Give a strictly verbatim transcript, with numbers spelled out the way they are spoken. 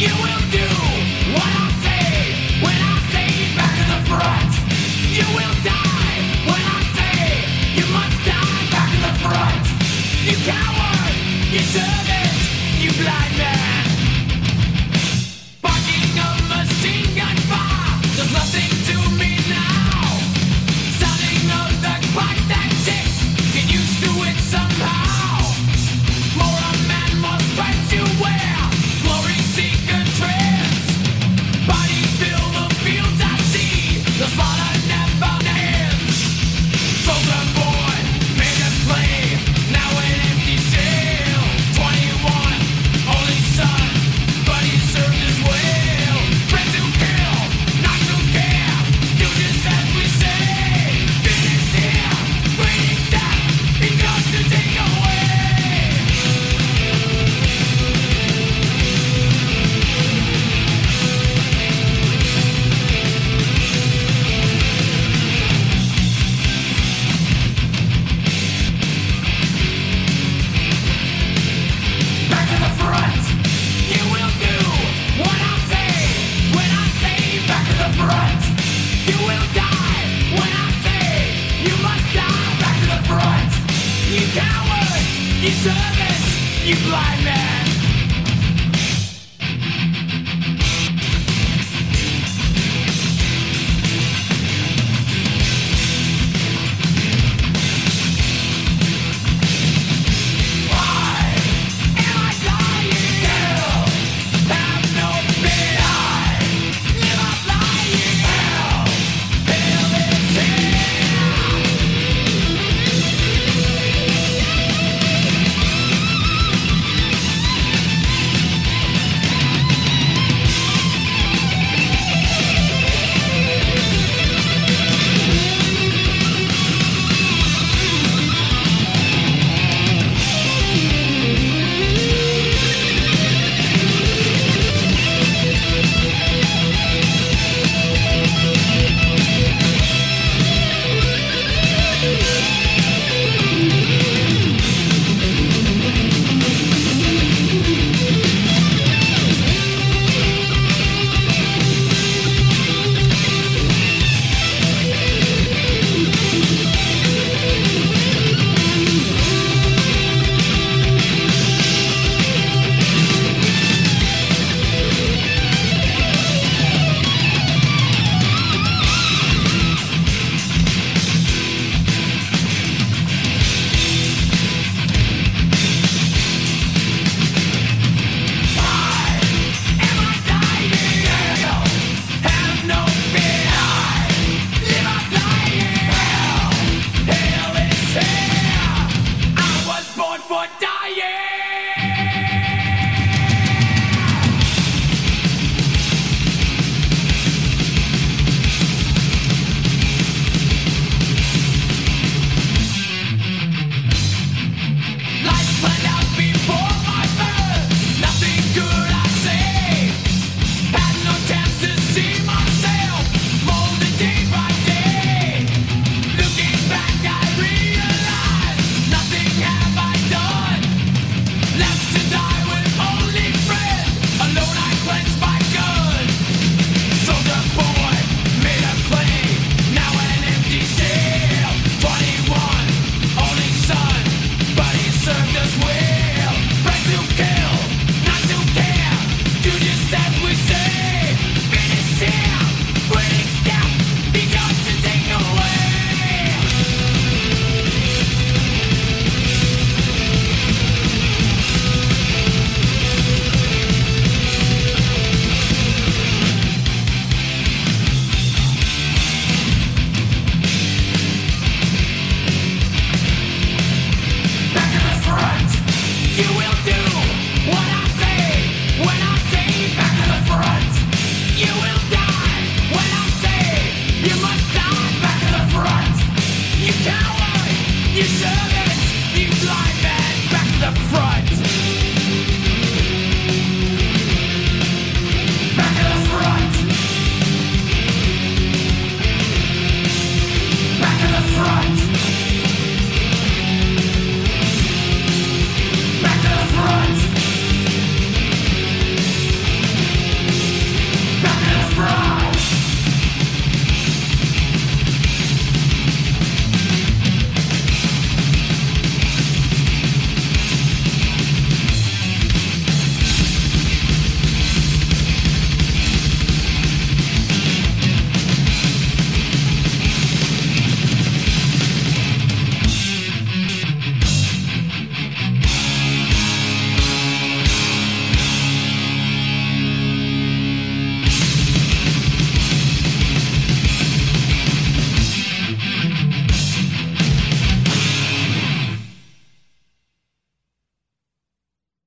You will do what I say when I say back to the front. You will die when I say you must die back to the front. You coward, you servant, you blind man. Barking of machine gun fire does nothing to me now. Sounding of the clock that ticks, get used to it somehow. More a man must fight to wear, glory seeker trends. Bodies fill the fields I see, the slaughter never ends. Soldier boy, made a play, now an empty cell. Twenty-one, only son, but he served his well. Bred to kill, not to care, do just as we say. Finish here, breathing death, he comes to take away. Back to the front. You will do what I say when I say back to the front. You will die when I say you must die back to the front. You coward, you servant, you blind man. Why am I dying? Hell, have no fear. Live a flying hell. Hell is You serve it, you blind